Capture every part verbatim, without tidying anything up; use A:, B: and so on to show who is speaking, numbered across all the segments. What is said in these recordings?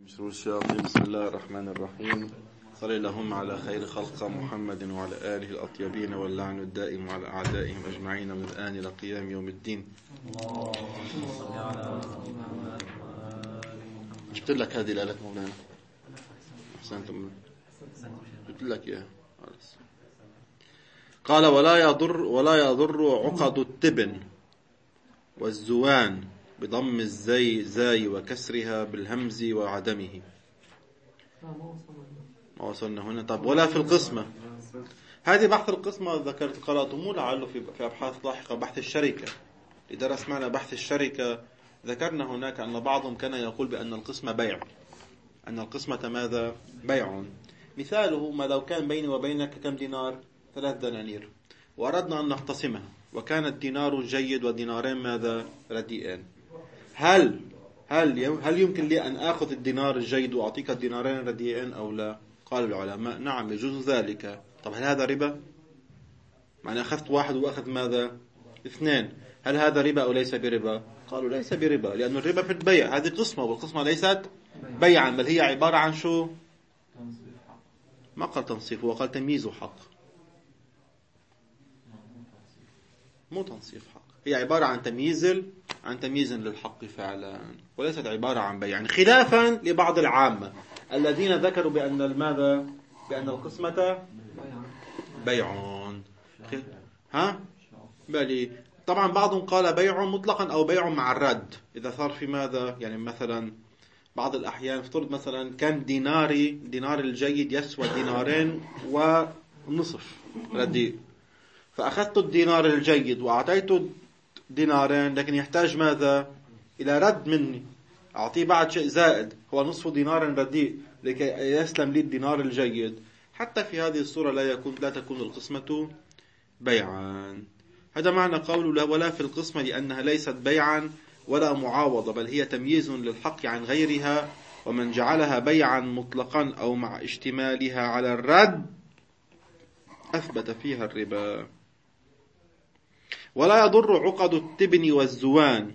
A: شرور الشياطين. بسم الله الرحمن الرحيم. صل اللهم على خير خلق محمد وعلى آله الأطيبين واللعن الدائم على أعدائهم أجمعين من الآن إلى قيام يوم الدين. جبت لك هذه الآلة مولانا. أحسنتم. جبت لك إياها. قال ولا يضر ولا يضر عقد التبن والزوان بضم الزي زاي وكسرها بالهمز وعدمه. ما وصلنا هنا. طب ولا في القسمة. هذه بحث القسمة ذكرت قرأتموه لعله في في أبحاث لاحقة. بحث الشركة إذا درس معنا بحث الشركة ذكرنا هناك أن بعضهم كان يقول بأن القسمة بيع، أن القسمة ماذا؟ بيع. مثاله ما لو كان بيني وبينك كم دينار؟ ثلاث دنانير وأردنا أن نقتسمها وكان الدينار جيد ودينارين ماذا؟ رديئين. هل هل هل يمكن لي أن آخذ الدينار الجيد وأعطيك الدينارين الرديئين أو لا؟ قال العلماء نعم يجوز ذلك. طب هل هذا ربا؟ معنى أخذت واحد وأخذ ماذا؟ اثنين. هل هذا ربا أو ليس بربا؟ قالوا ليس بربا، لأن الربا في البيع. هذه قسمة والقسمة ليست بيعا، بل هي عبارة عن شو؟ ما قال تنصيف، هو قال تمييز حق، مو تنصيف حق. هي عبارة عن تمييز عن تمييز للحق فعلا، وليست عبارة عن بيع. يعني خلافا لبعض العامة الذين ذكروا بأن الماذا؟ بأن القسمة بيع. ها؟ بلي طبعا بعضهم قال بيع مطلقا أو بيع مع الرد. إذا صار في ماذا؟ يعني مثلا بعض الأحيان افترض مثلا كان ديناري دينار الجيد يسوى دينارين ونصف رديء، فأخذت الدينار الجيد وأعطيته دينارين، لكن يحتاج ماذا؟ إلى رد مني، أعطيه بعد شيء زائد هو نصف دينار رديء لكي يسلم لي الدينار الجيد. حتى في هذه الصورة لا يكون لا تكون القسمة بيعا. هذا معنى قوله ولا في القسمة، لأنها ليست بيعا ولا معاوضة، بل هي تمييز للحق عن غيرها. ومن جعلها بيعا مطلقا أو مع اشتمالها على الرد أثبت فيها الربا. ولا يضر عقد التبن والزوان.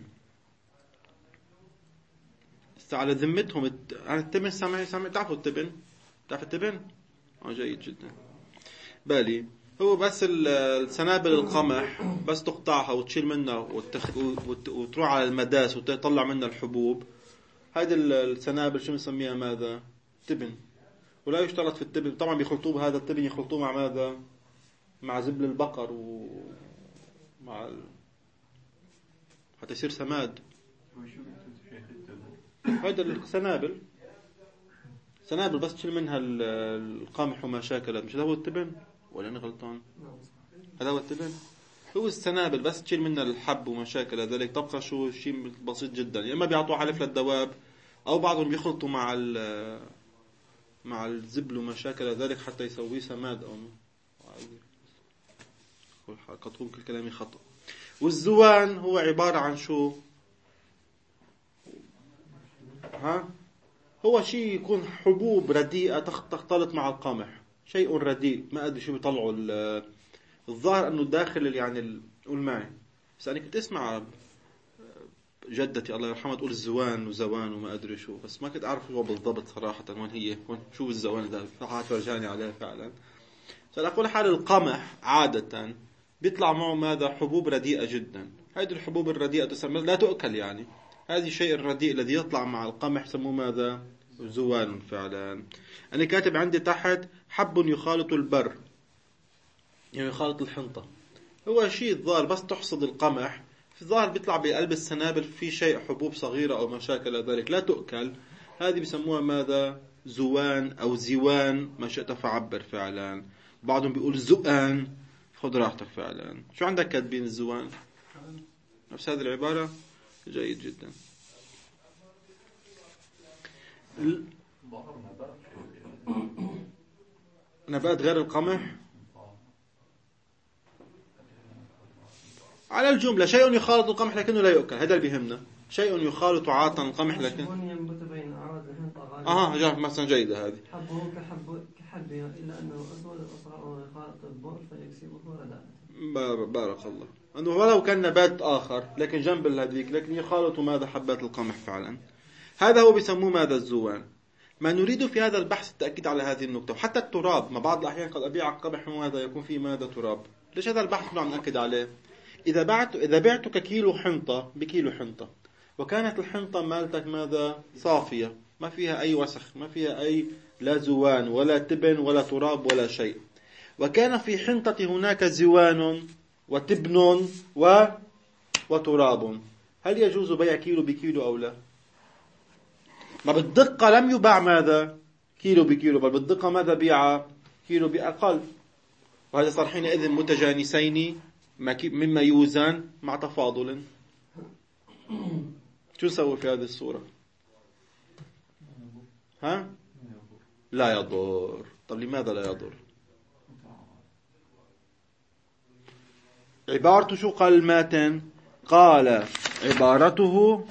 A: على ذمتهم التبن. سامع سامع تعرفوا التبن؟ تعرف التبن؟ آه جيد جدا. بالي هو بس السنابل القمح بس تقطعها وتشيل منها وتخ... وت... وتروح على المداس وتطلع منها الحبوب. هذه السنابل شو نسميها ماذا؟ تبن. ولا يشترط في التبن طبعا بيخلطوه، هذا التبن يخلطوه مع ماذا؟ مع زبل البقر ومع ال... حتى يصير سماد. هذا السنابل سنابل بس تشيل منها القمح وما شاكلت. مش هذا هو التبن ولا أنا غلطان؟ هذا هو التبن. هو السنابل بس تشيل منها الحب وما شاكل ذلك، تبقى شو شيء بسيط جدا. يا اما بيعطوه حلف للدواب او بعضهم بيخلطوا مع مع الزبل وما شاكل ذلك حتى يسويه سماد. او قد تكون كل كلامي خطأ. والزوان هو عبارة عن شو؟ ها؟ هو شيء يكون حبوب رديئة تختلط مع القمح، شيء رديء ما أدري شو بيطلعوا. الظاهر أنه داخل يعني قول معي، بس أنا كنت أسمع جدتي الله يرحمها تقول الزوان وزوان وما أدري شو، بس ما كنت أعرف هو بالضبط صراحة وين هي وين شو الزوان ده. فرجاني عليه فعلا. فأقول حال القمح عادة بيطلع معه ماذا؟ حبوب رديئة جدا. هذه الحبوب الرديئة تسمى لا تؤكل. يعني هذه الشيء الرديء الذي يطلع مع القمح سموه ماذا؟ زوان فعلا. أنا كاتب عندي تحت حب يخالط البر، يعني يخالط الحنطة. هو شيء الظاهر بس تحصد القمح في الظاهر بيطلع بقلب السنابل في شيء حبوب صغيرة أو مشاكل ذلك لا تؤكل. هذه بيسموها ماذا؟ زوان أو زوان ما شئت فعبر فعلا. بعضهم بيقول زؤان. خذ راحتك فعلا. شو عندك كاتبين الزوان؟ نفس هذه العبارة. جيد جدا. نبات غير القمح على الجملة شيء يخالط القمح لكنه لا يؤكل. هذا اللي بيهمنا. شيء يخالط عاطا القمح لكن اه جاء مثلا جيدة هذه.
B: حبه كحب كحب إلا أنه أسود أصغر ويخالط البر فيكسبه رداء.
A: بارك الله. أنه ولو كان نبات آخر لكن جنب الهديك لكن يخالط ماذا؟ حبات القمح فعلا. هذا هو بيسموه ماذا؟ الزوان. ما نريد في هذا البحث التأكيد على هذه النقطة. وحتى التراب، ما بعض الأحيان قد أبيع قمح ماذا يكون فيه ماذا تراب. ليش هذا البحث نحن نأكد عليه؟ إذا بعت إذا بعتك كيلو حنطة بكيلو حنطة، وكانت الحنطة مالتك ماذا صافية، ما فيها أي وسخ، ما فيها أي لا زوان ولا تبن ولا تراب ولا شيء، وكان في حنطة هناك زوان وتبن و... وتراب، هل يجوز بيع كيلو بكيلو أو لا؟ ما بالدقة لم يباع ماذا كيلو بكيلو، بل بالدقة ماذا بيع كيلو بأقل، وهذا صار حينئذ متجانسين مما يوزن مع تفاضل. شو نسوي في هذه الصورة؟ ها؟ لا يضر. طب لماذا لا يضر؟ عبارته شو قال الماتن؟ قال عبارته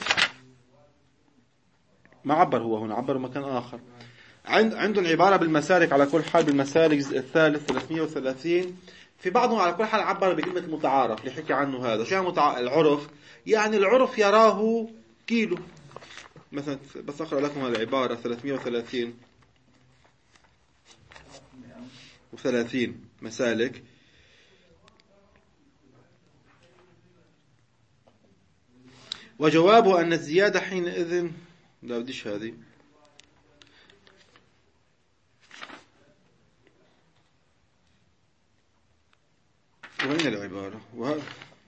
A: ما عبر هو هنا، عبر مكان آخر. عنده العبارة بالمسالك على كل حال، بالمسالك الثالث ثلاثمئة وثلاثين، في بعضهم على كل حال عبر بكلمة المتعارف اللي حكي عنه هذا. شو متع... العرف؟ يعني العرف يراه كيلو مثلا. بس أقرأ لكم العبارة ثلاثمئة وثلاثين وثلاثين مسالك. وجوابه أن الزيادة حينئذ لا بديش هذه. وين العبارة؟ وه...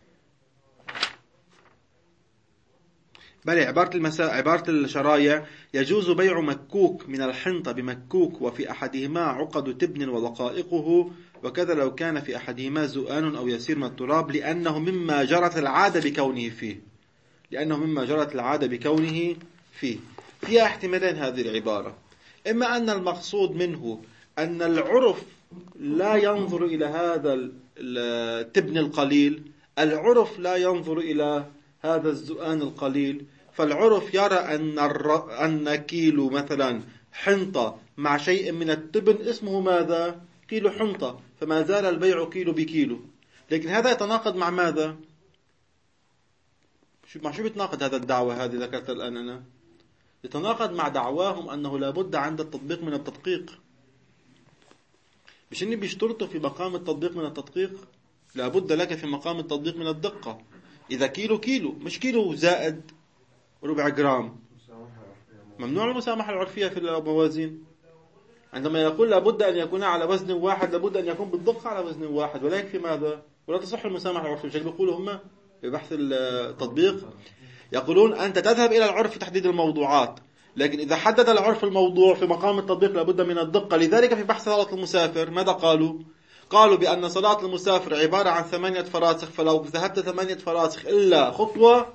A: بل عبارة المسا... عبارة الشرايع: يجوز بيع مكوك من الحنطة بمكوك، وفي أحدهما عقد تبن ودقائقه، وكذا لو كان في أحدهما زؤان أو يسير من التراب، لأنه مما جرت العادة بكونه فيه لأنه مما جرت العادة بكونه فيه. فيها احتمالين هذه العبارة: إما أن المقصود منه أن العرف لا ينظر إلى هذا التبن القليل، العرف لا ينظر إلى هذا الزؤان القليل، فالعرف يرى أن الر... أن كيلو مثلا حنطة مع شيء من التبن اسمه ماذا؟ كيلو حنطة، فما زال البيع كيلو بكيلو. لكن هذا يتناقض مع ماذا؟ مع شو بيتناقض هذا الدعوة هذه ذكرت الآن أنا؟ يتناقض مع دعواهم أنه لابد عند التطبيق من التدقيق. مش إني بيشترطوا في مقام التطبيق من التدقيق، لابد لك في مقام التطبيق من الدقة. إذا كيلو كيلو، مش كيلو زائد ربع جرام. ممنوع المسامحة العرفية في الموازين. عندما يقول لابد أن يكون على وزن واحد، لابد أن يكون بالدقة على وزن واحد، ولا يكفي ماذا؟ ولا تصح المسامحة العرفية. مش بيقولوا هم في بحث التطبيق، يقولون أنت تذهب إلى العرف في تحديد الموضوعات، لكن إذا حدد العرف الموضوع في مقام التطبيق لابد من الدقة. لذلك في بحث صلاة المسافر ماذا قالوا؟ قالوا بأن صلاة المسافر عبارة عن ثمانية فراسخ، فلو ذهبت ثمانية فراسخ إلا خطوة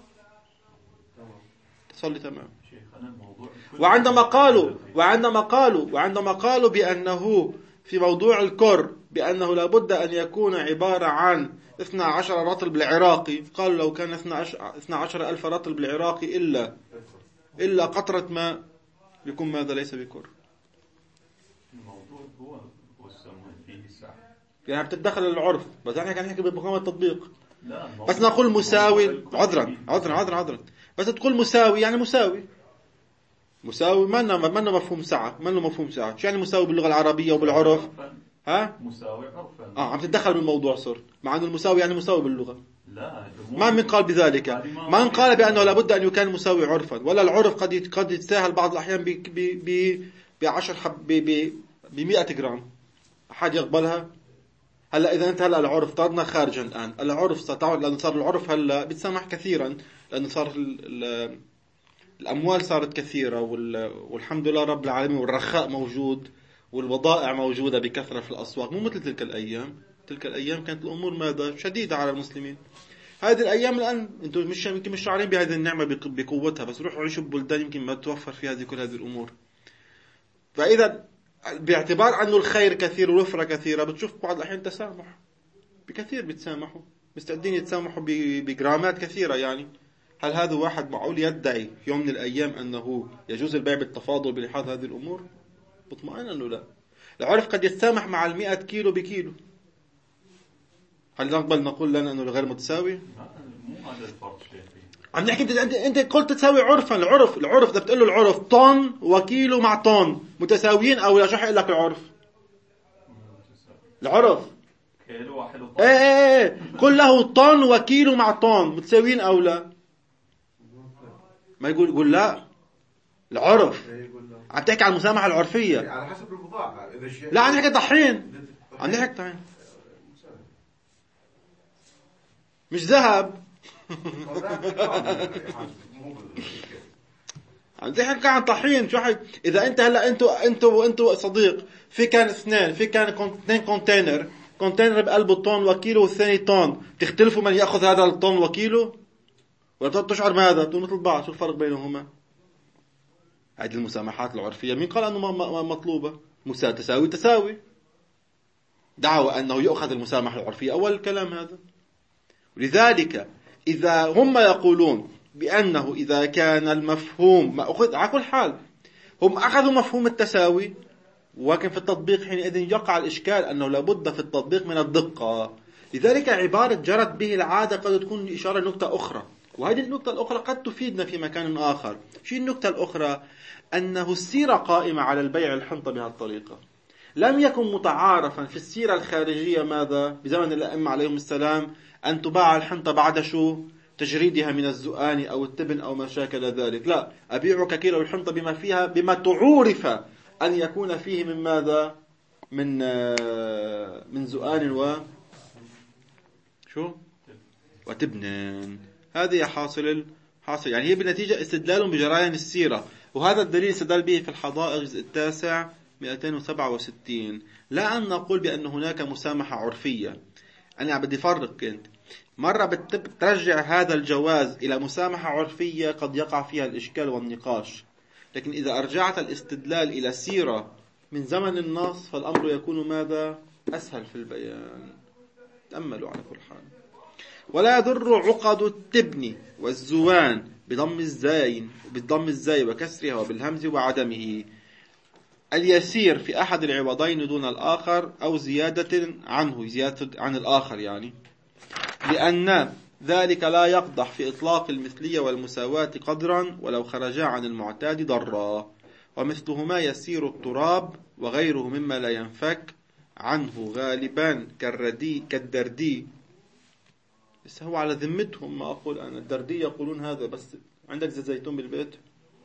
A: تصلي تمام. وعندما قالوا وعندما قالوا وعندما قالوا بأنه في موضوع الكر بأنه لابد أن يكون عبارة عن اثنى عشر رطل بالعراقي، قالوا لو كان اثنى عشر ألف رطل بالعراقي إلا إلا قطرة ماء يكون ماذا؟ ليس بكر.
C: الموضوع هو والسماء فيه ساعة،
A: يعني بتتدخل العرف، بس احنا كان نحكي بمقام التطبيق.
C: لا
A: بس نقول مساوي، عذرا عذرا عذرا عذرا بس تقول مساوي يعني مساوي مساوي ما لنا ما لنا مفهوم ساعة، ما لنا مفهوم ساعة. شو يعني مساوي باللغة العربية وبالعرف؟ ها؟
C: مساوي عرفا.
A: اه عم تتدخل بالموضوع صرت، مع انه المساوي يعني مساوي باللغة.
C: لا
A: ما من قال بذلك، ما من قال بأنه لابد أن يكون مساوي عرفا، ولا العرف قد قد يتساهل بعض الأحيان ب ب ب بعشر حب ب بمئة جرام. أحد يقبلها؟ هلا إذا أنت هلا العرف طردنا خارجا الآن، العرف ستعود لأنه صار العرف هلا بتسامح كثيرا، لأنه صار الأموال صارت كثيرة والحمد لله رب العالمين، والرخاء موجود والبضائع موجودة بكثرة في الأسواق، مو مثل تلك الأيام. تلك الأيام كانت الأمور ماذا؟ شديدة على المسلمين. هذه الأيام الآن أنتم مش يمكن مش شعارين بهذه النعمة بقوتها، بس روحوا عيشوا ببلدان يمكن ما توفر في هذه كل هذه الأمور. فإذا باعتبار أنه الخير كثير والوفرة كثيرة، بتشوف بعض الأحيان تسامح بكثير، بيتسامحوا مستعدين يتسامحوا بجرامات كثيرة. يعني هل هذا واحد معقول يدعي يوم من الأيام أنه يجوز البيع بالتفاضل بلحاظ هذه الأمور؟ بطمئن أنه لا. العرف قد يتسامح مع المئة كيلو بكيلو. هل نقبل نقول لنا أنه غير متساوي؟
C: مو هذا الفرق شيخي.
A: عم نحكي انت انت قلت تساوي عرفا. العرف العرف اذا بتقول له العرف طن وكيلو مع طن متساويين او لا، شو حيقول لك العرف؟ العرف
C: كيلو واحد وطن.
A: ايه ايه ايه قل له طن وكيلو مع طن متساويين او لا. ما يقول يقول لا العرف. عم تحكي عن المسامحة العرفية
D: على حسب البضاعة. إذا الشيء
A: لا عم نحكي طحين. عم نحكي طحين مش ذهب. عم تحكي عن طحين. شو حي... اذا انت هلا انتوا انتوا وانتوا صديق في كان اثنين في كان اثنين كونتينر كونتينر بقلبه طن وكيلو والثاني طن، تختلفوا من ياخذ هذا الطن وكيلو ولا تشعر بهذا؟ تقول مثل بعض. شو الفرق بينهما؟ هذه المسامحات العرفية. مين قال أنه مطلوبة؟ مسا تساوي تساوي. دعوة أنه يؤخذ المسامحة العرفية أول الكلام هذا. ولذلك إذا هم يقولون بأنه إذا كان المفهوم ما أخذ على كل حال، هم أخذوا مفهوم التساوي، ولكن في التطبيق حينئذ يقع الإشكال أنه لابد في التطبيق من الدقة. لذلك عبارة جرت به العادة قد تكون إشارة لنقطة أخرى، وهذه النقطة الأخرى قد تفيدنا في مكان آخر. شو النقطة الأخرى؟ أنه السيرة قائمة على البيع الحنطة بهذه الطريقة. لم يكن متعارفا في السيرة الخارجية ماذا بزمن الأئمة عليهم السلام أن تباع الحنطة بعد شو؟ تجريدها من الزؤان أو التبن أو ما شاكل ذلك. لا، أبيعك كيلو الحنطة بما فيها بما تعورف أن يكون فيه من ماذا؟ من من زؤان و شو؟ وتبن. هذه حاصل حاصل يعني هي بالنتيجة استدلال بجريان السيرة، وهذا الدليل استدل به في الحدائق الجزء التاسع مئتين وسبعة وستين. لا أن نقول بأن هناك مسامحة عرفية. أنا بدي فرق. كنت مرة بترجع هذا الجواز إلى مسامحة عرفية قد يقع فيها الإشكال والنقاش، لكن إذا أرجعت الاستدلال إلى سيرة من زمن النص فالأمر يكون ماذا؟ أسهل في البيان. تأملوا على كل حال. ولا يضر عقد التبن والزوان بضم الزاين بالضم الزاي وكسرها وبالهمز وعدمه اليسير في أحد العوضين دون الآخر أو زيادة عنه زيادة عن الآخر، يعني لأن ذلك لا يقدح في إطلاق المثلية والمساواة قدرا ولو خرجا عن المعتاد ضرا، ومثلهما يسير التراب وغيره مما لا ينفك عنه غالبا كالردي كالدردي. بس هو على ذمتهم ما أقول أنا. الدردي يقولون هذا. بس عندك زيت زيتون بالبيت؟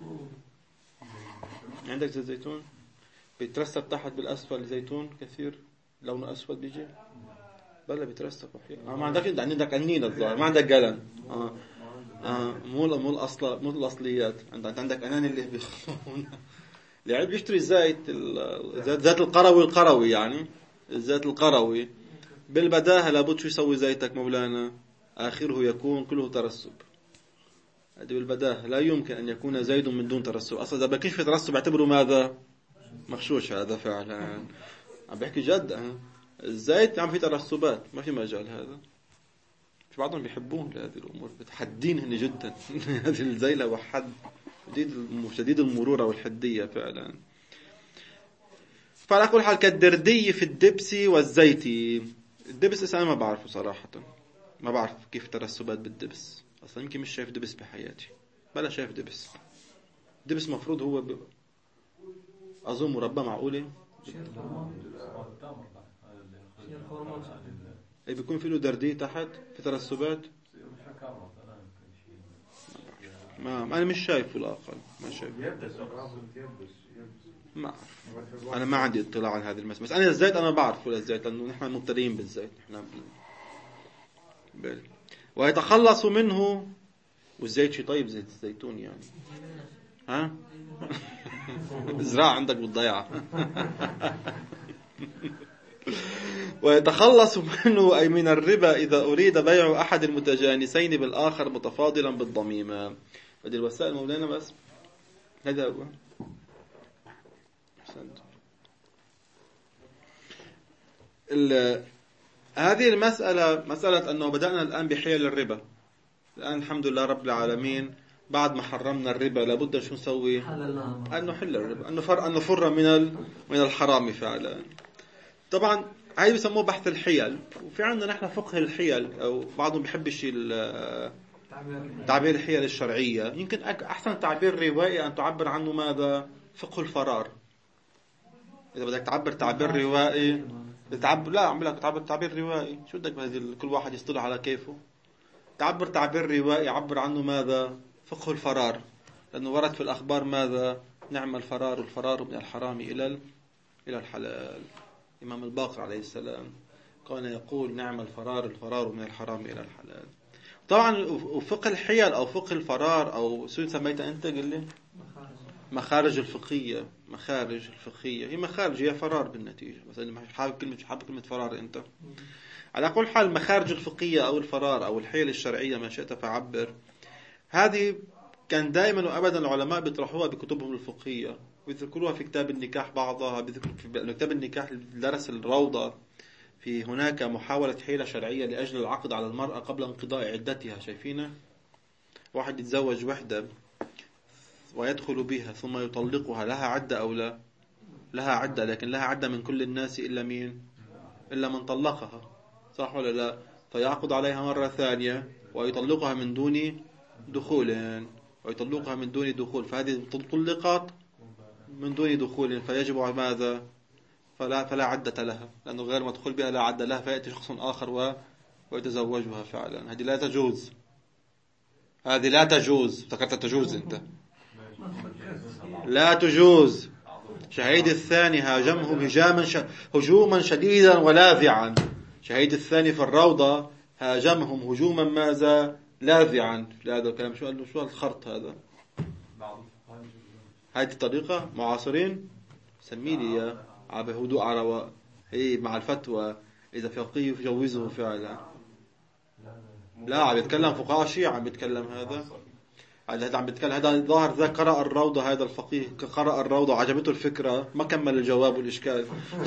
A: عندك زيت زيتون بيترسب تحت بالأسفل زيتون كثير لونه أسود بيجي بلا بيترسب أحيانا. آه ما عندك عندك عنين الظاهر ما عندك قلم. آه آه مو مو الأصل مو الأصليات. عندك عندك أنان اللي بيخون اللي عم بيشتري زيت زيت زيت القروي القروي يعني الزيت القروي بالبداهة لابد شو يسوي زيتك مولانا؟ آخره يكون كله ترسب. هذه بالبداهة لا يمكن أن يكون زيد من دون ترسب. أصلا إذا بكيش في ترسب اعتبره ماذا؟ مغشوش. هذا فعلا عم بحكي جد. أه. الزيت عم في ترسبات ما في مجال. هذا في بعضهم بيحبون هذه الأمور بتحدينهن جدا. هذه الزيلة وحد شديد شديد المرورة والحدية فعلا. فعلى كل حال كالدردي في الدبس والزيتي. الدبس أنا ما بعرفه صراحة. ما بعرف كيف ترسبات بالدبس أصلا. يمكن مش شايف دبس بحياتي بلا شايف دبس. دبس مفروض هو ب... أظن مربى معقولة. أي بيكون في له دردي تحت في ترسبات. ما أنا مش شايفه الأقل ما شايف. ما أعرف. أنا ما عندي اطلاع عن هذه المسألة. بس أنا الزيت أنا بعرفه الزيت لأنه نحن مبتدئين بالزيت. نحن بالي. ويتخلص منه. والزيت شيء طيب زيت الزيتون يعني. ها زراعة عندك بالضيعة. ويتخلص منه أي من الربا إذا أريد بيع أحد المتجانسين بالآخر متفاضلا بالضميمة. هذه الوسائل مولانا. بس هذا هو. هذه المسألة مسألة أنه بدأنا الآن بحيل الربا. الآن الحمد لله رب العالمين بعد ما حرمنا الربا لابد شو نسوي؟ أن نحل الربا، أن نفر أن نفر من من الحرام فعلا. طبعا هاي بيسموه بحث الحيل. وفي عندنا نحن فقه الحيل، أو بعضهم بيحبش تعبير الحيل الشرعية. يمكن أحسن تعبير روائي أن تعبر عنه ماذا؟ فقه الفرار. إذا بدك تعبر تعبير روائي تعبر لا عم لك تعبر تعبير روائي، شو بدك بهذه كل واحد يصطلح على كيفه. تعبر تعبير روائي عبر عنه ماذا؟ فقه الفرار، لأنه ورد في الأخبار ماذا؟ نعم الفرار، الفرار من الحرام إلى إلى الحلال. إمام الباقر عليه السلام كان يقول نعم الفرار، الفرار من الحرام إلى الحلال. طبعا فقه الحيل أو فقه الفرار أو شو سميتها أنت؟ قل لي مخارج الفقهية. مخارج الفقهية هي مخارج، هي فرار بالنتيجة. مثلا حابب كلمة حابب كلمة فرار أنت. على كل حال المخارج الفقهية أو الفرار أو الحيل الشرعية ما شئت فعبر، هذه كان دائما وأبدا العلماء بيطرحوها بكتبهم الفقهية ويذكروها في كتاب النكاح. بعضها بذكر في كتاب النكاح درس الروضة في هناك محاولة حيلة شرعية لأجل العقد على المرأة قبل انقضاء عدتها. شايفينه؟ واحد يتزوج وحدة ويدخل بها ثم يطلقها، لها عدة أو لا؟ لها عدة، لكن لها عدة من كل الناس إلا مين؟ إلا من طلقها، صح ولا لا؟ فيعقد عليها مرة ثانية ويطلقها من دون دخول، ويطلقها من دون دخول، فهذه طلقت من دون دخول، فيجب ماذا؟ فلا فلا عدة لها، لأنه غير مدخول بها لا عدة لها، فيأتي شخص آخر و ويتزوجها فعلا. هذه لا تجوز، هذه لا تجوز. فكرت تجوز أنت؟ لا تجوز. شهيد الثاني هاجمهم هجاما ش... هجوما شديدا ولاذعا. شهيد الثاني في الروضة هاجمهم هجوما ماذا؟ لاذعا. هذا الكلام شو قال له؟ شو الخرط هذا؟ هذه الطريقة معاصرين سميني يا عب هدوء على رواء، هي مع الفتوى إذا فقيه يجوزه فعلا. لا عم يتكلم فقهاء الشيعة، عم يتكلم هذا هذا عم بيتكلم هذا ظاهر ذا قرأ الروضة، هذا الفقيه قرأ الروضة وعجبته الفكرة، ما كمل الجواب والإشكال.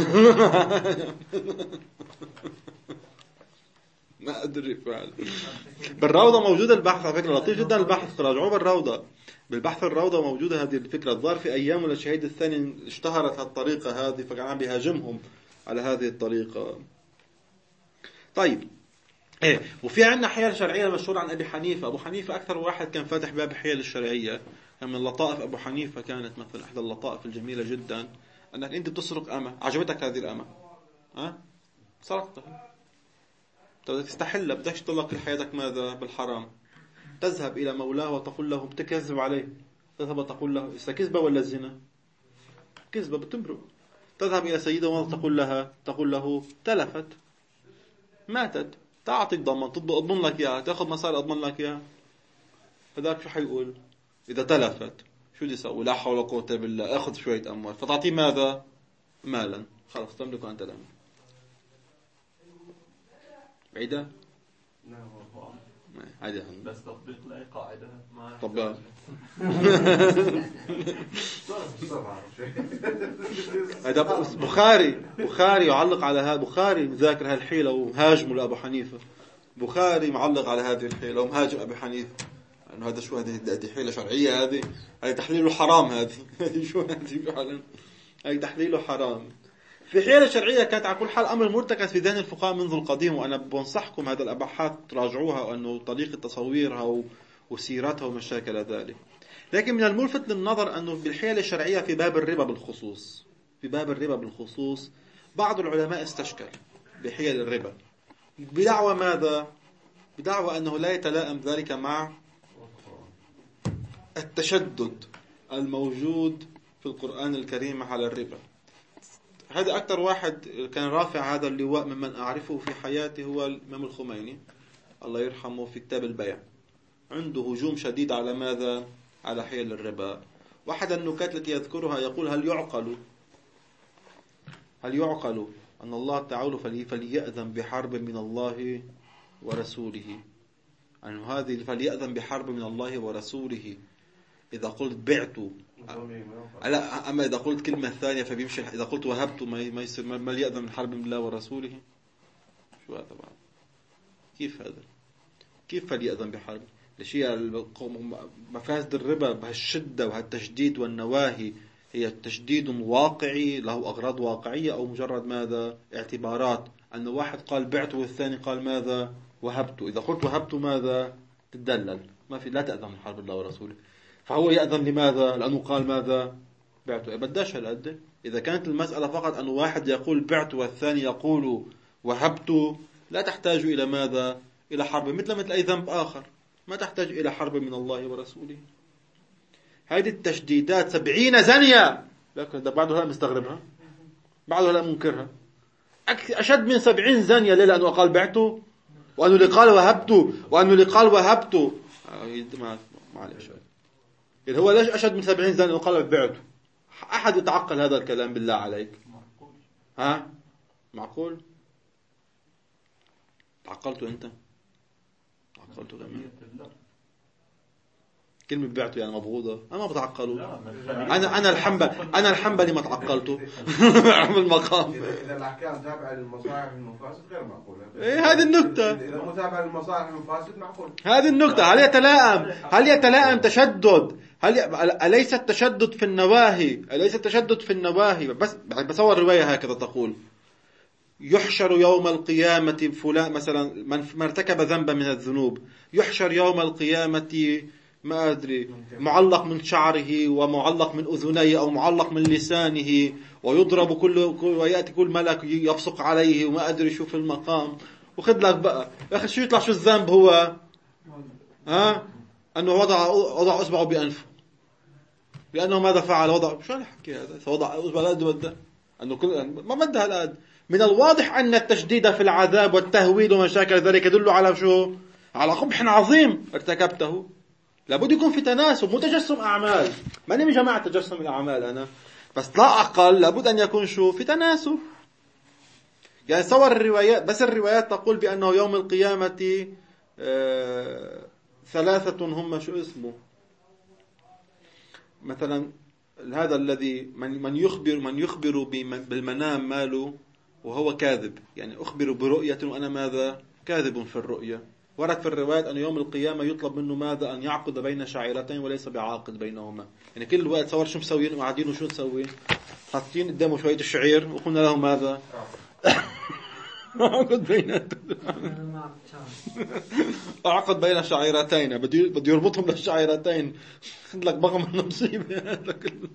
A: ما أدري فعلا. بالروضة موجودة البحث على فكرة لطيف جدا البحث، راجعوه بالروضة. بالبحث الروضة موجودة هذه الفكرة. الظاهر في أيام الشهيد الثاني اشتهرت هالطريقة هذه، فكان عم بيهاجمهم على هذه الطريقة. طيب إيه، وفي عندنا حيل شرعية مشهور عن أبي حنيفة. أبو حنيفة أكثر واحد كان فاتح باب حيل الشرعية. من اللطائف أبو حنيفة كانت مثلا إحدى اللطائف الجميلة جدا أنك أنت بتسرق أمة، عجبتك هذه الأمة، ها سرقتها، بدك تستحلها، بدك تطلق حياتك ماذا؟ بالحرام. تذهب إلى مولاه وتقول له، بتكذب عليه، تذهب وتقول له إذا كذبة ولا الزنا؟ كذبة بتمرق. تذهب إلى سيدة وتقول لها تقول له تلفت ماتت، تعطيك ضمان، تضمن لك إياها، تأخذ مصاري أضمن لك إياها. فذاك شو حيقول؟ إذا تلفت شو دي يسوي؟ لا حول ولا قوة إلا بالله، أخذ شوية أموال فتعطيه ماذا؟ مالا، خلاص تملك أنت الأموال. بعيدة؟
C: نعم
A: عادي.
C: بس تطبيق لأي قاعدة ما
A: طب هذا بخاري بخاري يعلق على هذا. بخاري مذاكر هالحيلة وهاجمه لأبو حنيفة. بخاري معلق على هذه الحيلة ومهاجم أبو حنيفة أنه هذا شو؟ هذه هذه حيلة شرعية، هذه هذه تحليل حرام، هذه هذه شو هذه فعلا؟ هذه تحليل حرام. في حيلة شرعية كانت على كل حال أمر مرتكز في ذهن الفقهاء منذ القديم، وأنا بنصحكم هذا الأبحاث تراجعوها، وأنه طريقة تصويرها وسيرتها وما شاكل ذلك. لكن من الملفت للنظر أنه بالحيلة الشرعية في باب الربا بالخصوص في باب الربا بالخصوص بعض العلماء استشكل بحيل الربا بدعوى ماذا؟ بدعوى أنه لا يتلائم ذلك مع التشدد الموجود في القرآن الكريم على الربا. هذا أكثر واحد كان رافع هذا اللواء ممن أعرفه في حياتي هو الإمام الخميني الله يرحمه. في كتاب البيع عنده هجوم شديد على ماذا؟ على حيل الربا. واحد النكات التي يذكرها يقول هل يعقل هل يعقل أن الله تعالى فليأذن بحرب من الله ورسوله، أن هذه فليأذن بحرب من الله ورسوله إذا قلت بعت، لا أما إذا قلت كلمة ثانية فبيمشي، إذا قلت وهبت ما ما يصير ما ليأذن من حرب من الله ورسوله. شو هذا بعد؟ كيف هذا؟ كيف فليأذن بحرب؟ الأشياء مفاسد الربا بهالشدة وهالتشديد والنواهي هي تشديد واقعي له أغراض واقعية، أو مجرد ماذا؟ اعتبارات، أن واحد قال بعت والثاني قال ماذا؟ وهبت. إذا قلت وهبت ماذا؟ تدلل، ما في، لا تأذن من حرب الله ورسوله. فهو يأذن لماذا؟ لأنه قال ماذا؟ بعته. بداش هالقد. إذا كانت المسألة فقط أن واحد يقول بعت والثاني يقول وهبت، لا تحتاج إلى ماذا؟ إلى حرب، مثل مثل أي ذنب آخر، ما تحتاج إلى حرب من الله ورسوله. هذه التشديدات سبعين زنية، لكن ده بعده لا مستغربها، بعده لا منكرها. أشد من سبعين زنية. ليه؟ لأنه قال بعته، وأنه اللي قال وهبته، وأنه اللي قال وهبته. ما معلش، إذا هو ليش أشد من سبعين زنية وقال بعته؟ أحد يتعقل هذا الكلام بالله عليك؟ ها؟ معقول؟ تعقلته أنت؟ تعقلته كمان؟ كلمة بعته يعني مبغوضة، أنا ما بتعقله. أنا أنا الحنبل أنا الحنبلي ما تعقلته. أعمل مقام.
D: إذا الأحكام تابعة للمصالح المفاسد غير معقولة.
A: إيه هذه النكتة.
D: إذا متابعة للمصالح المفاسد معقول.
A: هذه النكتة. هل يتلائم هل يتلائم تشدد؟ هل ي... أليس التشدد في النواهي أليس التشدد في النواهي بس بصور رواية هكذا تقول: يحشر يوم القيامة فلان مثلا، من ارتكب ذنبا من الذنوب، يحشر يوم القيامة ما أدري معلق من شعره ومعلق من أذنيه أو معلق من لسانه، ويضرب كل ويأتي كل ملك يبصق عليه وما أدري شو في المقام. وخذ لك بقى يا أخي شو يطلع، شو الذنب هو؟ ها؟ أنه وضع وضع أصبعه بأنفه، لأنه ماذا فعل؟ وضع، شو الحكي هذا؟ وضع أصبعه الأد والد، أنه كل ما مدها الأد. من الواضح أن التشديد في العذاب والتهويل ومشاكل ذلك يدل على شو؟ على قبح عظيم ارتكبته. لابد يكون في تناسب، مو تجسم أعمال. ماني من جماعة تجسم الأعمال أنا، بس لا أقل لابد أن يكون شو؟ في تناسب. يعني صور الروايات، بس الروايات تقول بأنه يوم القيامة آه ثلاثة هم شو اسمه مثلا، هذا الذي من من يخبر من يخبر بالمنام ماله وهو كاذب، يعني أخبر برؤية وأنا ماذا؟ كاذب في الرؤية. ورد في الروايات أن يوم القيامة يطلب منه ماذا؟ أن يعقد بين شعيرتين وليس بعاقد بينهما. يعني كل الوقت صور شو مسوين وقاعدين وشو نسوي؟ حاطين قدامه شوية الشعير وقلنا له ماذا؟ أعقد بين أعقد بين شعيرتين، بدي بدي يربطهم للشعيرتين. خذ لك بقى من مصيبة هذا كله.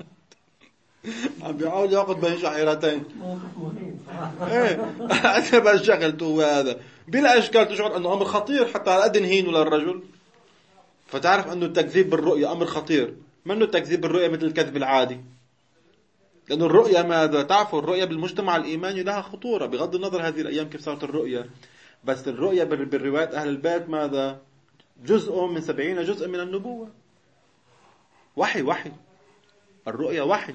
A: عم بيحاول يعقد بين شعيرتين. ايه أنت بس شغلته هذا بلا إشكال، تشعر أنه أمر خطير حتى على قد نهينه للرجل. فتعرف أنه التكذيب بالرؤية أمر خطير، ما أنه التكذيب بالرؤية مثل الكذب العادي. لأنه الرؤية ماذا؟ تعرفوا الرؤية بالمجتمع الإيماني لها خطورة، بغض النظر هذه الأيام كيف صارت الرؤية. بس الرؤية بالروايات أهل البيت ماذا؟ جزء من سبعين جزء من النبوة. وحي وحي الرؤية وحي،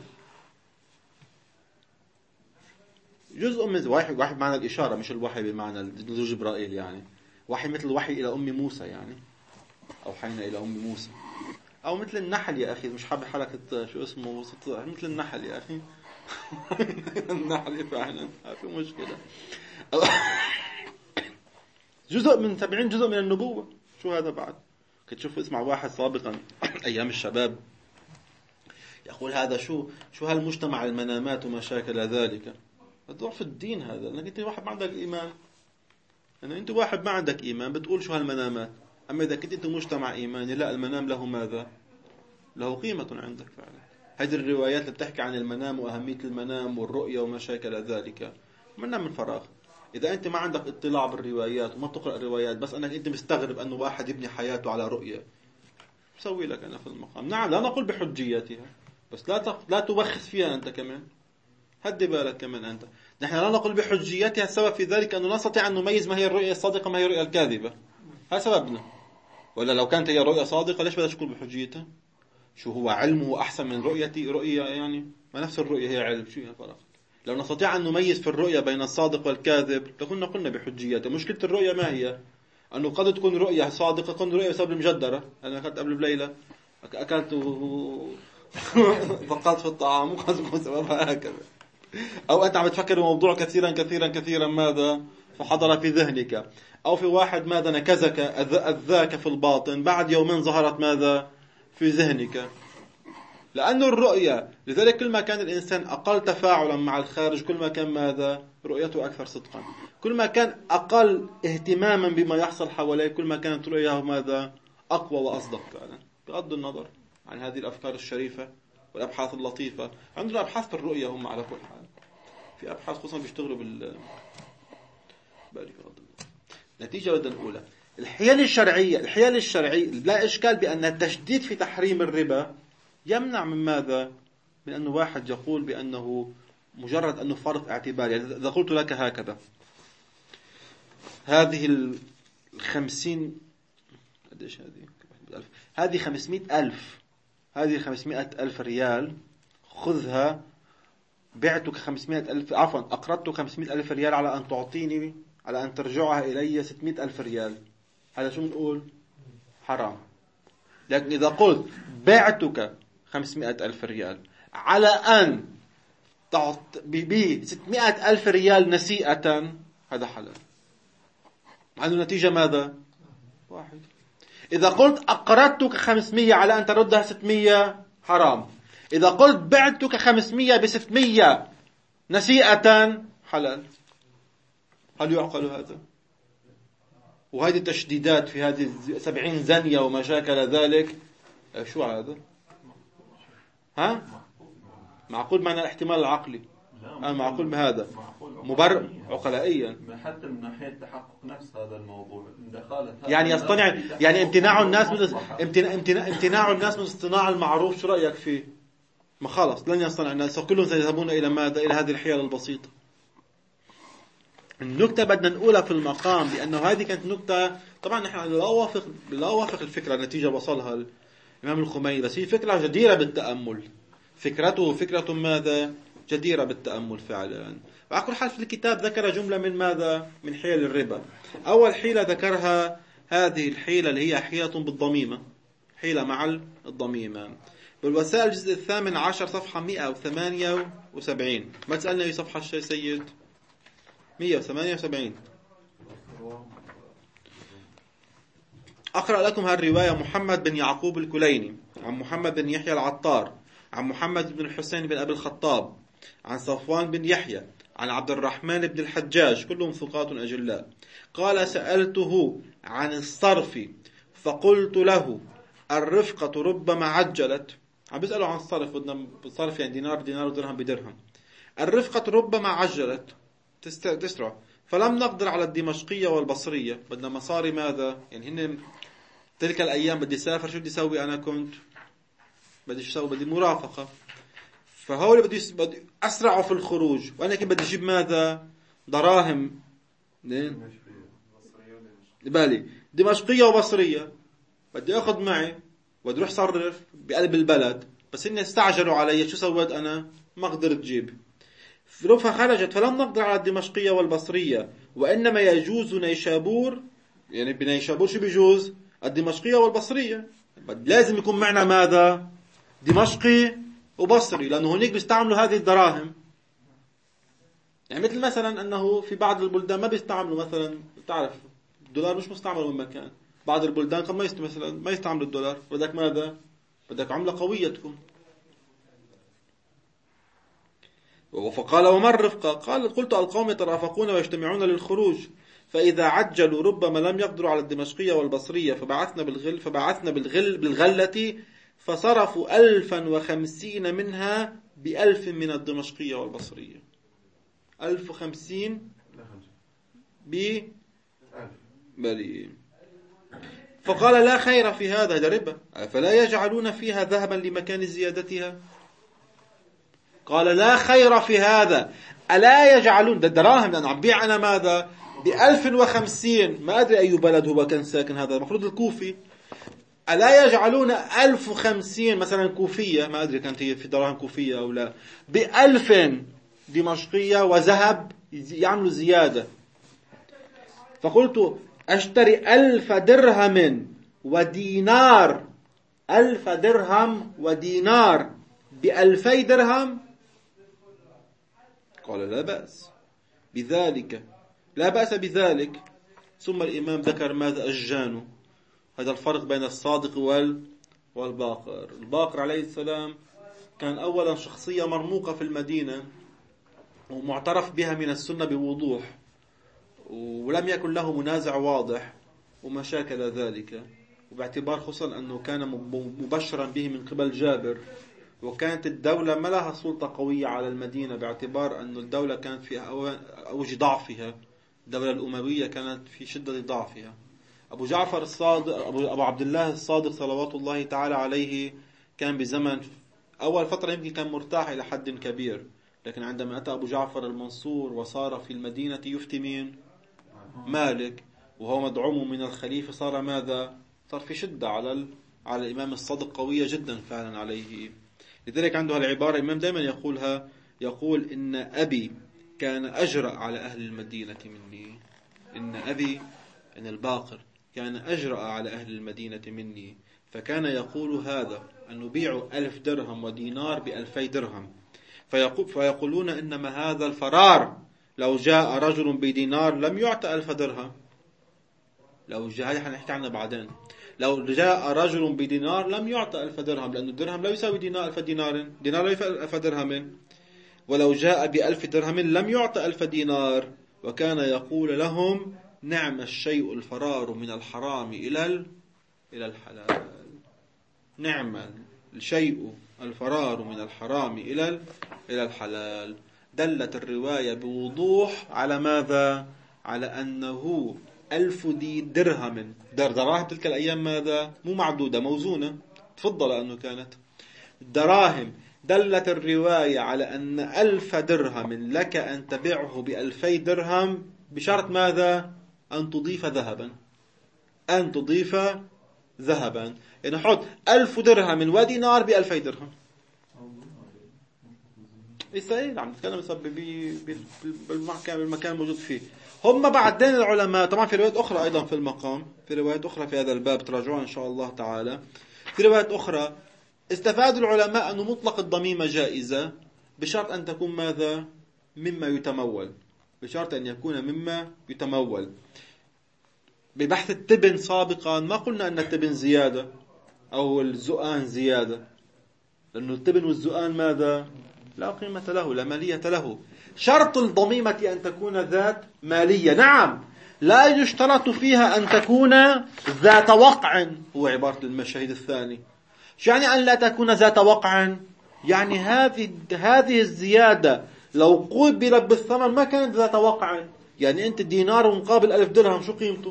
A: جزء من وحي. وحي بمعنى الإشارة، مش الوحي بمعنى نزول جبرائيل. يعني وحي مثل الوحي إلى أم موسى، يعني أوحينا إلى أم موسى، أو مثل النحل يا أخي. مش حابب حركة شو اسمه مثل النحل يا أخي. النحل فعلا في مشكلة. جزء من سبعين جزء من النبوة. شو هذا بعد؟ كنت شوف اسمع واحد سابقا أيام الشباب يقول هذا شو شو هالمجتمع المنامات ومشاكل ذلك. ضعف الدين هذا، لأنك أنت واحد ما عندك إيمان. يعني أنت واحد ما عندك إيمان بتقول شو هالمنامات. أما إذا كنت أنت مجتمع إيماني، لا، المنام له ماذا؟ له قيمة عندك فعلا. هذه الروايات اللي بتحكي عن المنام وأهمية المنام والرؤية ومشاكل ذلك منام من فراغ. إذا أنت ما عندك اطلاع بالروايات وما بتقرأ الروايات، بس أنك أنت مستغرب أنه واحد يبني حياته على رؤية، بسوي لك أنا في المقام. نعم لا نقول بحجيتها، بس لا تق... لا توخص فيها أنت كمان. هدي بالك كمان أنت. نحن لا نقول بحجيتها، السبب في ذلك أنه لا نستطيع أن نميز ما هي الرؤية الصادقة ما هي الرؤية الكاذبة. هذا سببنا. ولا لو كانت هي رؤية صادقة ليش بدنا نقول بحجيتها؟ شو هو علمه أحسن من رؤيتي؟ رؤية يعني ما نفس الرؤية هي علم. شو هي الفرق؟ لو نستطيع أن نميز في الرؤية بين الصادق والكاذب لكنا قلنا بحجيتها. مشكلة الرؤية ما هي؟ أنه قد تكون رؤية صادقة، قد رؤية بسبب المجدرة. أنا أكلت قبل بليلة أكلت فقط في الطعام وقد تكون سببها هكذا. أو أنت عم تفكر بموضوع كثيرا كثيرا كثيرا ماذا؟ فحضر في ذهنك. أو في واحد ماذا نكزك أذاك في الباطن، بعد يومين ظهرت ماذا؟ في ذهنك. لأن الرؤية، لذلك كل ما كان الإنسان أقل تفاعلا مع الخارج كل ما كان ماذا؟ رؤيته أكثر صدقا. كل ما كان أقل اهتماما بما يحصل حواليه كل ما كانت رؤياه ماذا أقوى وأصدق فعلا، بغض النظر عن هذه الأفكار الشريفة والأبحاث اللطيفة. عندنا أبحاث في الرؤية هم على كل حال، في أبحاث خصوصا بيشتغلوا بال بالي بغض النظر. نتيجة بدنا نقولها، الحيل الشرعية الحيل الشرعية لا إشكال بأن التشديد في تحريم الربا يمنع من ماذا؟ من أنه واحد يقول بأنه مجرد أنه فرض اعتباري. يعني إذا قلت لك هكذا هذه الخمسين قديش هذه؟ هذه خمسمائة ألف هذه خمسمائة ألف ريال، خذها، بعتك خمسمائة ألف، عفوا أقرضتك خمسمائة ألف ريال على أن تعطيني، على أن ترجعها إلي ستمائة ألف ريال. هذا شو نقول؟ حرام. لكن إذا قلت بعتك خمسمائة ألف ريال على أن تعط ب ستمائة ألف ريال نسيئة، هذا حلال. عنده نتيجة ماذا؟ واحد. إذا قلت أقرضتك خمسمائة على أن تردها ستمائة، حرام. إذا قلت بعتك خمسمائة بستمائة نسيئة، حلال. هل يعقل هذا؟ وهذه التشديدات في هذه سبعين زنية وما شاكل ذلك، شو هذا؟ ها؟ معقول معنى الاحتمال العقلي؟ أنا معقول بهذا مبرر عقلائيا،
C: حتى من ناحية تحقق نفس هذا الموضوع دخالة
A: يعني يصطنع، يعني امتناع الناس من امتناع امتناع امتناع الناس من اصطناع المعروف، شو رأيك فيه؟ ما خلص لن يصطنع الناس، كلهم سيذهبون إلى ماذا؟ إلى هذه الحيل البسيطة. النكتة بدنا نقولها في المقام، لأنه هذه كانت نكتة، طبعا نحن لا أوافق لا أوافق الفكرة النتيجة وصلها الإمام الخميني، بس هي فكرة جديرة بالتأمل. فكرته فكرة ماذا؟ جديرة بالتأمل فعلا. وعلى كل حال في الكتاب ذكر جملة من ماذا؟ من حيل الربا. أول حيلة ذكرها هذه الحيلة اللي هي حيلة بالضميمة، حيلة مع الضميمة، بالوسائل الجزء الثامن عشر صفحة مئة وثمانية وسبعين. ما تسألنا أي صفحة الشيء سيد؟ مئة وثمانية وسبعين. أقرأ لكم هالرواية. محمد بن يعقوب الكليني عن محمد بن يحيى العطار عن محمد بن الحسين بن أبي الخطاب عن صفوان بن يحيى عن عبد الرحمن بن الحجاج، كلهم ثقات أجلاء، قال: سألته عن الصرف فقلت له: الرفقة ربما عجلت. عم بيسألوا عن الصرف، بدنا الصرف يعني دينار دينار ودرهم بدرهم. الرفقة ربما عجلت تسرع، فلم نقدر على الدمشقية والبصرية. بدنا مصاري ماذا؟ يعني هن تلك الأيام بدي سافر، شو بدي سوي؟ أنا كنت بدي شو بدي مرافقة، فهول بدي بدي أسرعوا في الخروج، وأنا كيف بدي أجيب ماذا؟ دراهم بالي دمشقية وبصرية، بدي أخذ معي بدي أروح صرف بقلب البلد، بس إني استعجلوا علي. شو سويت أنا؟ ما قدرت جيب. فخرجت فلم نقدر على الدمشقية والبصرية، وإنما يجوز نيشابور. يعني بنيشابور شو بيجوز؟ الدمشقية والبصرية. لازم يكون معنا ماذا؟ دمشقي وبصري، لأنه هناك بيستعملوا هذه الدراهم. يعني مثل مثلا أنه في بعض البلدان ما بيستعملوا مثلا، تعرف الدولار مش مستعمل من مكان. بعض البلدان قد ما يست مثلا ما يستعملوا الدولار، بدك ماذا؟ بدك عملة قوية تكون. فقال: وما الرفقة؟ قال: قلت: القوم يترافقون ويجتمعون للخروج، فإذا عجلوا ربما لم يقدروا على الدمشقية والبصرية، فبعثنا بالغل فبعثنا بالغل بالغلة فصرفوا ألفا وخمسين منها بألف من الدمشقية والبصرية. ألف وخمسين ب بلي. فقال: لا خير في هذا، هذا ربا، فلا يجعلون فيها ذهبا لمكان زيادتها. قال: لا خير في هذا، ألا يجعلون، ده الدراهم لأن عم بيع أنا ماذا؟ بألف وخمسين. ما أدري أي بلد هو كان ساكن، هذا المفروض الكوفي. ألا يجعلون ألف وخمسين مثلا كوفية، ما أدري كانت هي في دراهم كوفية أو لا، بألف دمشقية وذهب يعملوا زيادة. فقلت: أشتري ألف درهم ودينار، ألف درهم ودينار بألفي درهم. قال: لا بأس بذلك، لا بأس بذلك. ثم الإمام ذكر ماذا؟ أجانوا. هذا الفرق بين الصادق وال والباقر. الباقر عليه السلام كان أولا شخصية مرموقة في المدينة ومعترف بها من السنة بوضوح، ولم يكن له منازع واضح وما شاكل ذلك، وباعتبار خصوصا أنه كان مبشرا به من قبل جابر، وكانت الدولة ما لها سلطة قوية على المدينة باعتبار أن الدولة كانت في أوج ضعفها، الدولة الأموية كانت في شدة ضعفها. أبو جعفر الصادق أبو عبد الله الصادق صلوات الله تعالى عليه كان بزمن أول فترة يمكن كان مرتاح إلى حد كبير، لكن عندما أتى أبو جعفر المنصور وصار في المدينة يفتي مين؟ مالك، وهو مدعوم من الخليفة، صار ماذا؟ صار في شدة على ال... على الإمام الصادق قوية جدا فعلا عليه. لذلك عنده العبارة الإمام دائما يقولها، يقول إن أبي كان أجرأ على أهل المدينة مني. إن أبي إن الباقر كان أجرأ على أهل المدينة مني، فكان يقول هذا أن نبيع ألف درهم ودينار بألفي درهم، فيقول فيقولون إنما هذا الفرار لو جاء رجل بدينار لم يعطى ألف درهم. لو جاء هذا حنحكي عنه بعدين. لو جاء رجل بدينار لم يعطى ألف درهم، لأن الدرهم لا يساوي دينار ألف دينار، دينار لا يساوي ألف درهم. ولو جاء بألف درهم لم يعطى ألف دينار. وكان يقول لهم نعم الشيء الفرار من الحرام إلى إلى الحلال. نعم الشيء الفرار من الحرام إلى إلى الحلال. دلت الرواية بوضوح على ماذا؟ على أنه ألف دي درهم، دراهم تلك الأيام ماذا؟ مو معدودة، موزونة، تفضل أنه كانت دراهم. دلت الرواية على أن ألف درهم لك أن تبيعه بألفي درهم بشرط ماذا؟ أن تضيف ذهبا، أن تضيف ذهبا. يعني حط ألف درهم ودينار بألفي درهم. إسرائيل عم نتكلم بالمكان بالمكان الموجود فيه. هم بعدين العلماء طبعا في روايات أخرى أيضا في المقام، في روايات أخرى في هذا الباب تراجعون إن شاء الله تعالى. في روايات أخرى استفاد العلماء أن مطلق الضميمة جائزة بشرط أن تكون ماذا؟ مما يتمول، بشرط أن يكون مما يتمول. ببحث التبن سابقا ما قلنا أن التبن زيادة أو الزؤان زيادة، لأن التبن والزؤان ماذا؟ لا قيمة له، لا مالية له. شرط الضميمة أن تكون ذات مالية، نعم، لا يشترط فيها أن تكون ذات وقع، هو عبارة المشاهد الثاني. شو يعني أن لا تكون ذات وقع؟ يعني هذه هذه الزيادة لو قبلت بالثمن ما كانت ذات وقع. يعني أنت دينار مقابل ألف درهم شو قيمته؟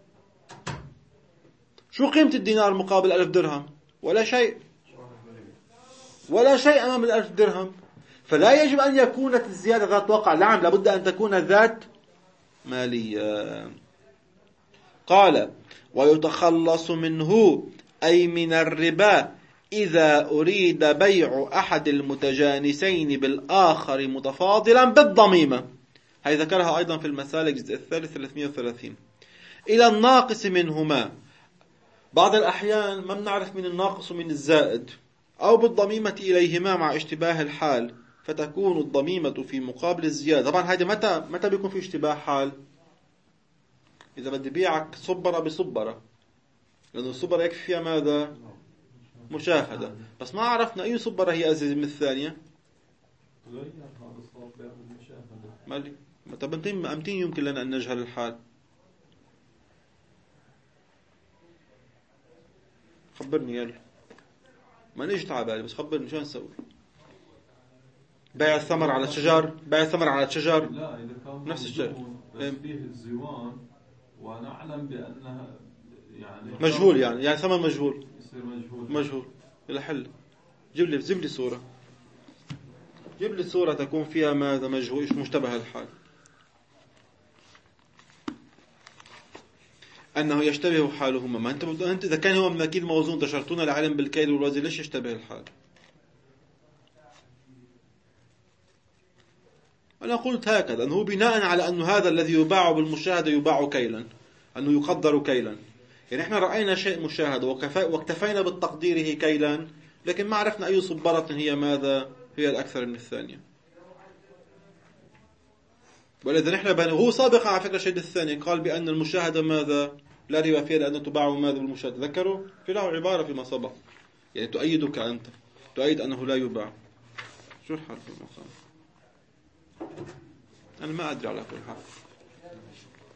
A: شو قيمة الدينار مقابل ألف درهم؟ ولا شيء، ولا شيء أمام الألف درهم. فلا يجب أن يكون الزيادة ذات وقع، نعم لابد أن تكون ذات مالية. قال ويتخلص منه أي من الربا إذا أريد بيع أحد المتجانسين بالآخر متفاضلا بالضميمة. هذه ذكرها أيضا في المسالك الجزء الثالث ثلاثمئة وثلاثين. إلى الناقص منهما، بعض الأحيان ما بنعرف من الناقص ومن الزائد، أو بالضميمة إليهما مع اشتباه الحال، فتكون الضميمة في مقابل الزيادة. طبعا هذا متى متى بيكون في اشتباه حال؟ إذا بدي بيعك صبرة بصبرة، لأن الصبرة يكفي فيها ماذا؟ مشاهدة، بس ما عرفنا أي صبرة هي أزيد من الثانية. مالي طب أمتين يمكن لنا أن نجهل الحال؟ خبرني يلا، ما نجت على بالي، بس خبرني شو نسوي. بيع الثمر على الشجر، بيع الثمر على الشجر،
C: لا إذا كان
A: نفس الشيء،
C: بس فيه الزوان ونعلم بأنها يعني
A: مجهول، يعني يعني ثمن مجهول،
C: يصير مجهول
A: مجهول إلى حل. جيب لي جيب لي صورة، جيب لي صورة تكون فيها ماذا؟ مجهول، إيش مشتبه الحال، أنه يشتبه حالهما. ما أنت أنت إذا كان هو من أكيد موزون تشرطون العلم بالكيل والوزن، ليش يشتبه الحال؟ أنا قلت هكذا، أنه بناء على أن هذا الذي يباع بالمشاهدة يباع كيلا، أنه يقدر كيلا. يعني إحنا رأينا شيء مشاهد واكتفينا بالتقديره كيلا، لكن ما عرفنا أي صبرة هي ماذا؟ هي الأكثر من الثانية. ولذا نحن بأنه هو سابقا على فكرة الشيء الثاني قال بأن المشاهدة ماذا؟ لا ريب فيها لأنه تباع ماذا بالمشاهدة. ذكروا في له عبارة فيما سبق يعني تؤيدك أنت، تؤيد أنه لا يباع. شو الحال في المقام؟ أنا ما أدري على كل حال.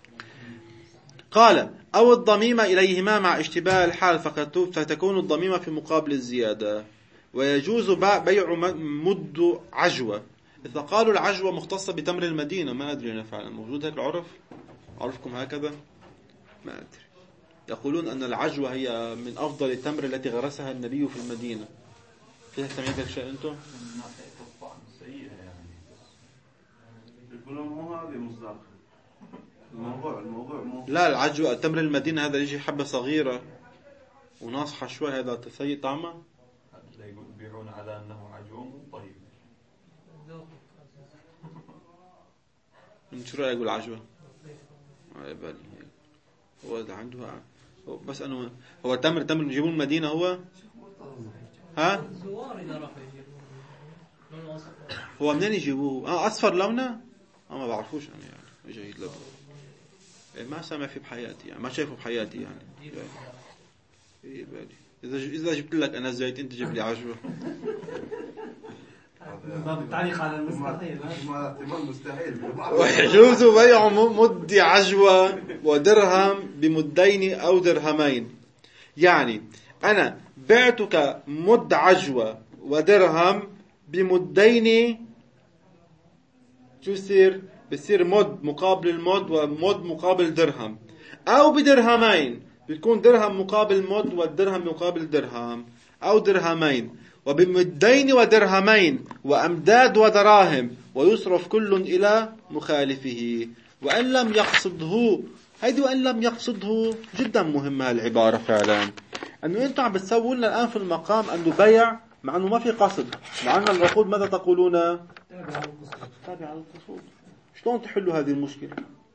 A: قال أو الضميمة إليهما مع اشتباه الحال فتكون الضميمة في مقابل الزيادة. ويجوز بيع مد عجوة. إذا قالوا العجوة مختصة بتمر المدينة، ما أدري أنا فعلا موجود هيك العرف، عرفكم هكذا ما أدري. يقولون أن العجوة هي من أفضل التمر التي غرسها النبي في المدينة. فيها سمعت هيك شيء أنتم؟
C: من ناحية الطعم سيئة يعني.
D: يقولون مو هذه مصداق الموضوع الموضوع مو
A: لا، العجوة تمر المدينة هذا يجي حبة صغيرة وناصحة شوي، هذا سيء طعمه.
C: لا يبيعون على أنه عجوم طيب.
A: من شو رأيك بالعجوة؟ على بالي هو ده عنده هو بس أنه هو تمر تمر يجيبون المدينة هو ها هو منين يجيبوه؟ آه أصفر لونه؟ آه ما بعرفوش أنا يعني جيد لونه إيه ما سامع فيه بحياتي يعني ما شايفه بحياتي يعني إيه بالي إذا إذا جبت لك أنا زيت أنت جيب لي عجوة.
B: باب التعليق على المستحيل.
D: ما احتمال مستحيل.
A: ويجوز بيع مد عجوة ودرهم بمدين أو درهمين. يعني أنا بعتك مد عجوة ودرهم بمدين، شو يصير؟ بصير مد مقابل المد ومد مقابل درهم، أو بدرهمين بيكون درهم مقابل مد والدرهم مقابل درهم، أو درهمين وبمدين ودرهمين وأمداد ودراهم ويصرف كل إلى مخالفه وأن لم يقصده. هيدي وأن لم يقصده جدا مهمة العبارة فعلا، أنه أنتم عم بتسووا لنا الآن في المقام أنه بيع مع أنه ما في قصد، مع أن العقود ماذا تقولون؟ تابع على القصود. شلون تحلوا هذه المشكلة؟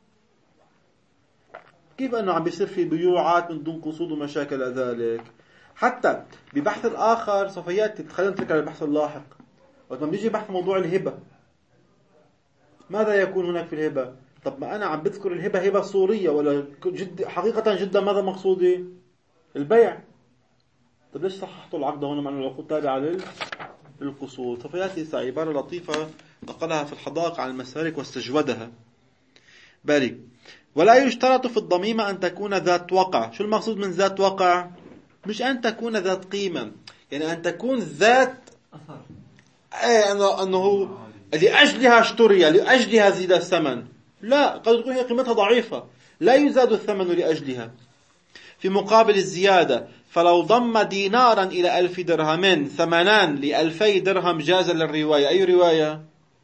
A: كيف أنه عم بيصير في بيوعات من دون قصود ومشاكل ذلك؟ حتى ببحث الآخر سوف يأتي، خلينا نترك على البحث اللاحق. وقت ما بيجي بحث موضوع الهبة، ماذا يكون هناك في الهبة؟ طب ما أنا عم بذكر الهبة هبة صورية ولا جد حقيقة جدا ماذا مقصودي؟ البيع. طب ليش صححتوا العقد هنا مع العقود تابعة للقصود؟ سوف يأتي عبارة لطيفة نقلها في الحدائق عن المسالك واستجودها. بالي ولا يشترط في الضميمة أن تكون ذات وقع. شو المقصود من ذات وقع؟ مش أن تكون ذات قيمة، يعني أن تكون ذات
B: أثر.
A: أي أنه أنه لأجلها اشتري لأجلها زيد الثمن. لا، قد تكون هي قيمتها ضعيفة لا يزاد الثمن لأجلها. في مقابل الزيادة فلو ضم دينارا إلى ألف درهم ثمنان لألفي درهم جاز للرواية. أي رواية؟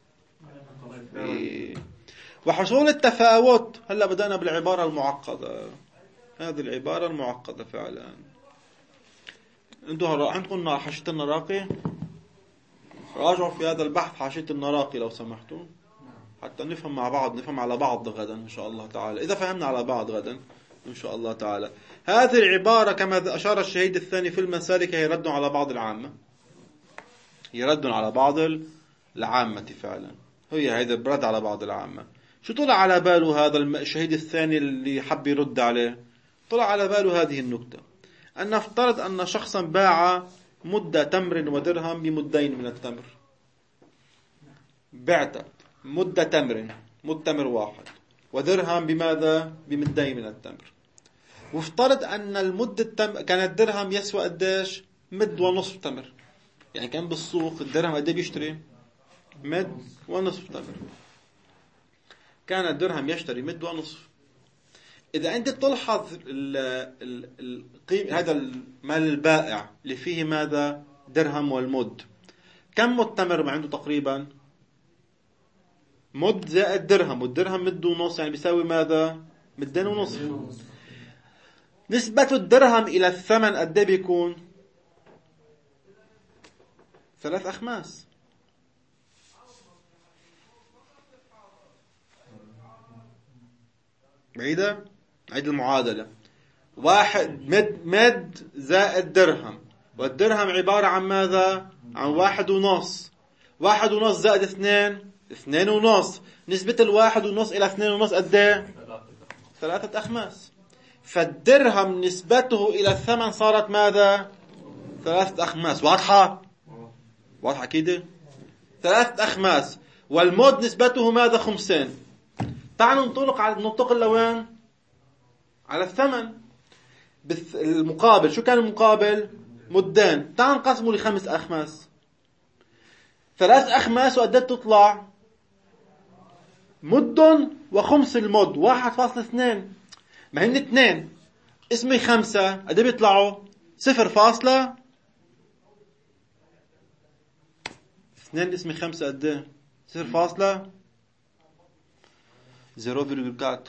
A: إيه. وحصول التفاوت. هلا بدأنا بالعبارة المعقدة، هذه العبارة المعقدة فعلا. انتوا عندكم حاشية النراقي، راجعوا في هذا البحث حاشية النراقي لو سمحتوا، حتى نفهم مع بعض، نفهم على بعض غدا إن شاء الله تعالى. إذا فهمنا على بعض غدا إن شاء الله تعالى. هذه العبارة كما أشار الشهيد الثاني في المسالك هي رد على بعض العامة، هي رد على بعض العامة فعلا، هي هذا برد على بعض العامة. شو طلع على باله هذا الشهيد الثاني اللي حب يرد عليه؟ طلع على باله هذه النكتة، أن نفترض أن شخصا باع مدة تمر ودرهم بمدين من التمر. بعت مدة تمر، مد تمر واحد، ودرهم بماذا؟ بمدين من التمر. وافترض أن المد التمر كان الدرهم يسوى قديش؟ مد ونصف تمر. يعني كان بالسوق الدرهم قد ايه بيشتري؟ مد ونصف تمر. كان الدرهم يشتري مد ونصف. إذا أنت تلحظ القيم هذا المال البائع اللي فيه ماذا؟ درهم والمد. كم مد تمر عنده تقريبا؟ مد زائد درهم، والدرهم مد ونص يعني بيساوي ماذا؟ مدين ونصف. نسبة الدرهم إلى الثمن قد ايه بيكون؟ ثلاث أخماس. بعيدة؟ عيد المعادلة. واحد مد مد زائد درهم، والدرهم عبارة عن ماذا؟ عن واحد ونص. واحد ونص زائد اثنين، اثنين ونص. نسبة الواحد ونص إلى اثنين ونص قد ايه؟ ثلاثة أخماس. فالدرهم نسبته إلى الثمن صارت ماذا؟ ثلاثة أخماس. واضحة؟ واضحة كده؟ ثلاثة أخماس. والمد نسبته ماذا؟ خمسين. تعالوا ننطلق على ننتقل لوين؟ على الثمن. المقابل شو كان المقابل؟ مدان. تعال نقسمه لخمس أخماس. ثلاث أخماس وقدت تطلع مد وخمس المد واحد فاصل اثنين. ما هن اثنين اسمي خمسة قد بيطلعوا؟ صفر فاصلة اثنين اسمي خمسة قد صفر فاصلة زيرو فاصلة أربعة.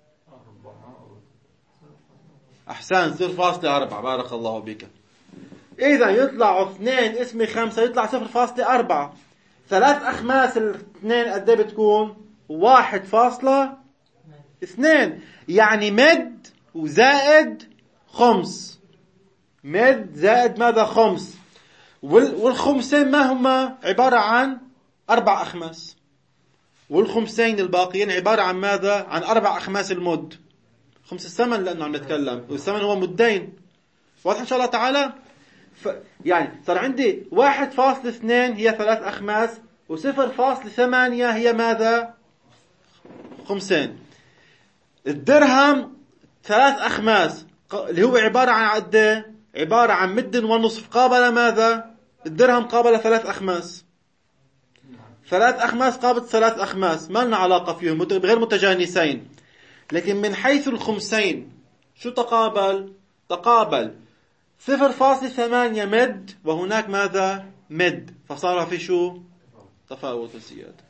A: أحسن، صفر فاصلة أربعة. بارك الله بك. إذا يطلعوا اثنين اسمي خمسة يطلع صفر فاصلة أربعة. ثلاث أخماس الاثنين قد بتكون؟ واحد فاصلة اثنين. يعني مد وزائد خمس. مد زائد ماذا؟ خمس. والخمسين ما هما؟ عبارة عن أربع أخماس. والخمسين الباقيين عبارة عن ماذا؟ عن أربع أخماس المد. خمس الثمن لأنه عم نتكلم، والثمن هو مدين. واضح إن شاء الله تعالى؟ ف... يعني صار عندي واحد فاصل اثنين هي ثلاث أخماس، وصفر فاصل ثمانية هي ماذا؟ خمسين. الدرهم ثلاث أخماس اللي هو عبارة عن عدة، عبارة عن مد ونصف. قابل ماذا؟ الدرهم قابل ثلاث أخماس. ثلاث أخماس قابل ثلاث أخماس، ما لنا علاقة فيهم، غير متجانسين. لكن من حيث الخمسين شو تقابل؟ تقابل صفر فاصل ثمانية مد، وهناك ماذا؟ مد، فصار في شو؟ تفاوت وزيادة.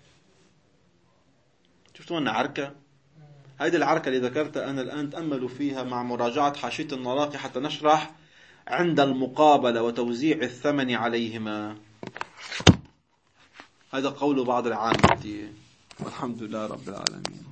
A: شفتوا أن عركة؟ هذه العركة اللي ذكرتها أنا الآن تأملوا فيها مع مراجعة حاشية النراقي حتى نشرح عند المقابلة وتوزيع الثمن عليهما. هذا قول بعض العامة، والحمد لله رب العالمين.